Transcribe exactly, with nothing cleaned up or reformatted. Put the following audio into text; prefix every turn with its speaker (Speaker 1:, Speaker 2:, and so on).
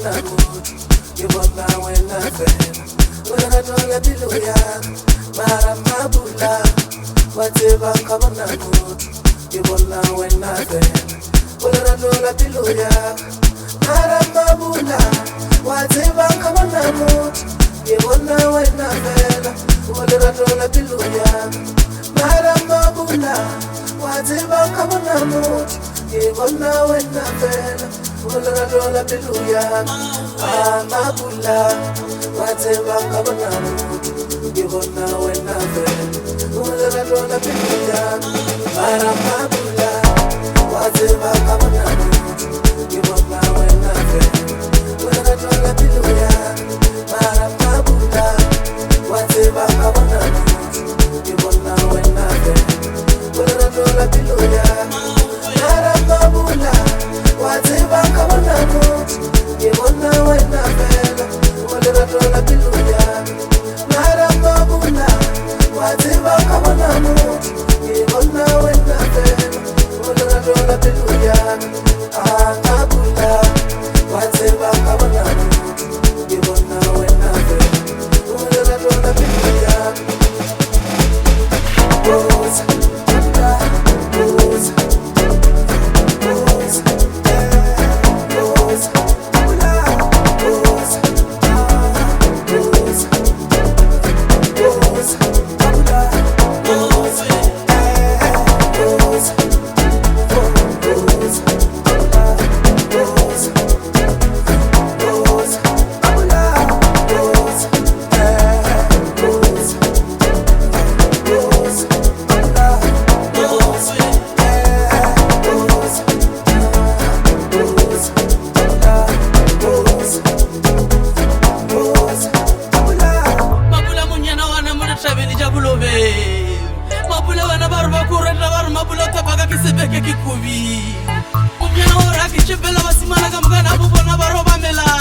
Speaker 1: kabona mutu ngibona wena vela ulakatola pilo yami mara mabula watseba kabona mutu ngibona wena vela ulakatola pilo yami mara mabula watseba kabona mutu ngibona wena vela ulakatola pilo yami mara mabula watseba kabona mutu ngibona wena vela ulakatola pilo yami amabula watseba kabona mutu ngibona wena vela ulakatola pilo yami mara mabula watseba kabona mutu ngibona wena vela ulakatola pilo yami mara mabula watseba kabona mutu ngibona wena vela ulakatola pilo yami mara mabula watseba kabona mutu ngibona wena vela ulakatola pilo yami mara mabula watseba kabona mutu ngibona wena vela ulakatola pilo yami amabula watseba kabona mutu ngibona wena vela ulakatola pilo yami Rosa, Rosa, Rosa, Rosa, Rosa, Rosa, Rosa, Mapula wana baru bakureta baru mapula tabaka kisebeke kikubi Mujana ora kichipela wasimana kamgana bubona baro bamela